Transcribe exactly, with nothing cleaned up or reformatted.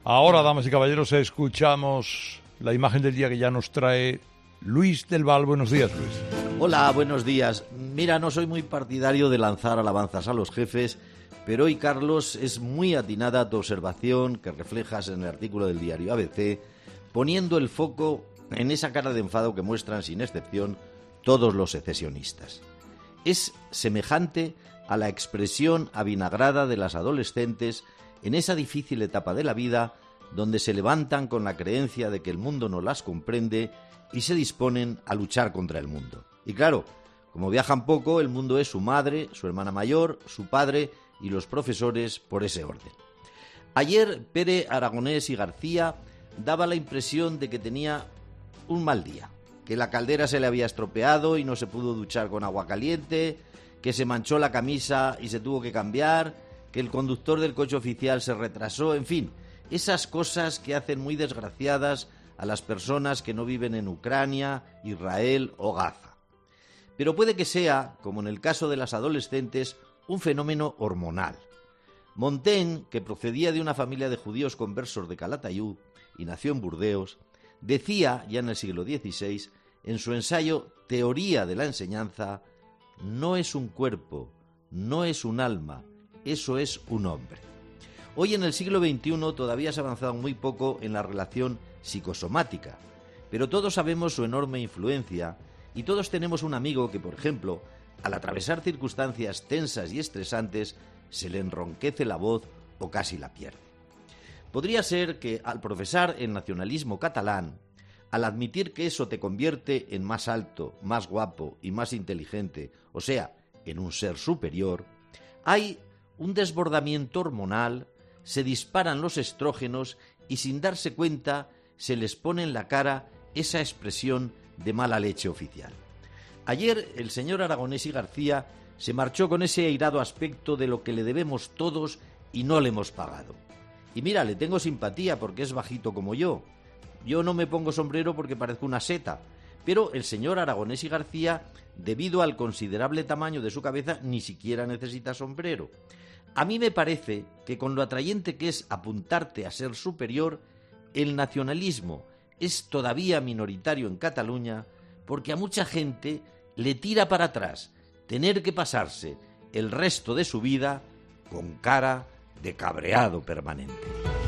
Ahora, damas y caballeros, escuchamos la imagen del día que ya nos trae Luis del Val. Buenos días, Luis. Hola, buenos días. Mira, no soy muy partidario de lanzar alabanzas a los jefes, pero hoy, Carlos, es muy atinada tu observación que reflejas en el artículo del diario A B C, poniendo el foco en esa cara de enfado que muestran sin excepción todos los secesionistas. Es semejante a la expresión avinagrada de las adolescentes en esa difícil etapa de la vida donde se levantan con la creencia de que el mundo no las comprende y se disponen a luchar contra el mundo. Y claro, como viajan poco, el mundo es su madre, su hermana mayor, su padre y los profesores por ese orden. Ayer Pere Aragonés y García daba la impresión de que tenía un mal día, que la caldera se le había estropeado y no se pudo duchar con agua caliente, que se manchó la camisa y se tuvo que cambiar, que el conductor del coche oficial se retrasó, en fin, esas cosas que hacen muy desgraciadas a las personas que no viven en Ucrania, Israel o Gaza. Pero puede que sea, como en el caso de las adolescentes, un fenómeno hormonal. Montaigne, que procedía de una familia de judíos conversos de Calatayud y nació en Burdeos, decía, ya en el siglo dieciséis, en su ensayo Teoría de la enseñanza: no es un cuerpo, no es un alma, eso es un hombre. Hoy en el siglo veintiuno todavía se ha avanzado muy poco en la relación psicosomática, pero todos sabemos su enorme influencia y todos tenemos un amigo que, por ejemplo, al atravesar circunstancias tensas y estresantes, se le enronquece la voz o casi la pierde. Podría ser que al profesar el nacionalismo catalán, al admitir que eso te convierte en más alto, más guapo y más inteligente, o sea, en un ser superior, hay un desbordamiento hormonal, se disparan los estrógenos y sin darse cuenta se les pone en la cara esa expresión de mala leche oficial. Ayer el señor Aragonés y García se marchó con ese airado aspecto de lo que le debemos todos y no le hemos pagado. Y mira, le tengo simpatía porque es bajito como yo. Yo no me pongo sombrero porque parezco una seta, pero el señor Aragonés y García, debido al considerable tamaño de su cabeza, ni siquiera necesita sombrero. A mí me parece que con lo atrayente que es apuntarte a ser superior, el nacionalismo es todavía minoritario en Cataluña porque a mucha gente le tira para atrás tener que pasarse el resto de su vida con cara de cabreado permanente.